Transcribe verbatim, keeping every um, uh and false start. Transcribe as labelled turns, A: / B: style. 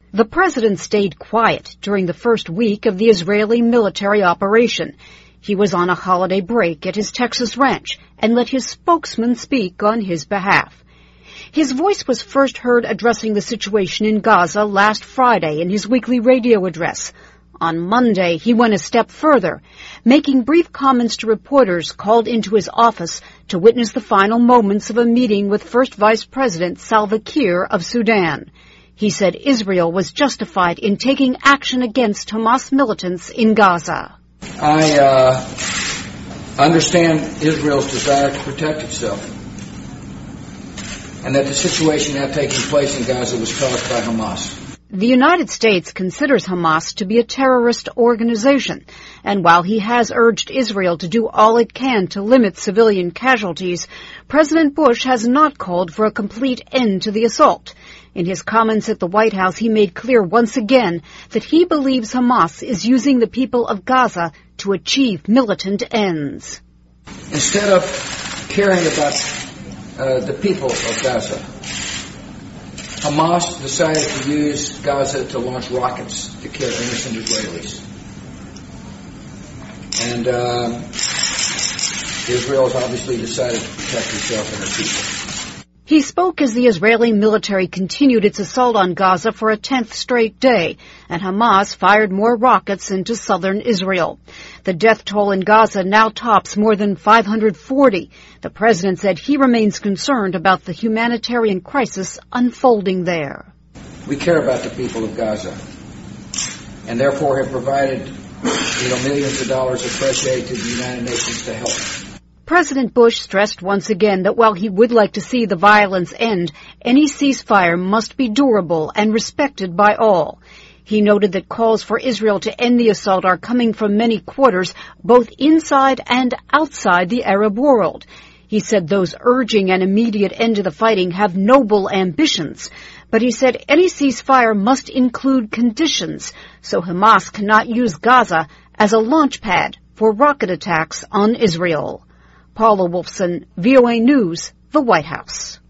A: The president stayed quiet during the first week of the Israeli military operation. He was on a holiday break at his Texas ranch and let his spokesman speak on his behalf. His voice was first heard addressing the situation in Gaza last Friday in his weekly radio address. On Monday, he went a step further, making brief comments to reporters called into his office to witness the final moments of a meeting with First Vice President Salva Kiir of Sudan. He said Israel was justified in taking action against Hamas militants in Gaza.
B: I uh, understand Israel's desire to protect itself, and that the situation now taking place in Gaza was caused by Hamas.
A: The United States considers Hamas to be a terrorist organization, and while he has urged Israel to do all it can to limit civilian casualties, President Bush has not called for a complete end to the assault. In his comments at the White House, he made clear once again that he believes Hamas is using the people of Gaza to achieve militant ends.
B: Instead of caring about uh, the people of Gaza, Hamas decided to use Gaza to launch rockets to kill innocent Israelis. And uh, Israel has obviously decided to protect herself and her people.
A: He spoke as the Israeli military continued its assault on Gaza for a tenth straight day, and Hamas fired more rockets into southern Israel. The death toll in Gaza now tops more than five hundred forty. The president said he remains concerned about the humanitarian crisis unfolding there.
B: We care about the people of Gaza, and therefore have provided you know, millions of dollars of fresh aid to the United Nations to help.
A: President Bush stressed once again that while he would like to see the violence end, any ceasefire must be durable and respected by all. He noted that calls for Israel to end the assault are coming from many quarters, both inside and outside the Arab world. He said those urging an immediate end to the fighting have noble ambitions, but he said any ceasefire must include conditions, so Hamas cannot use Gaza as a launch pad for rocket attacks on Israel. Paula Wolfson, V O A News, the White House.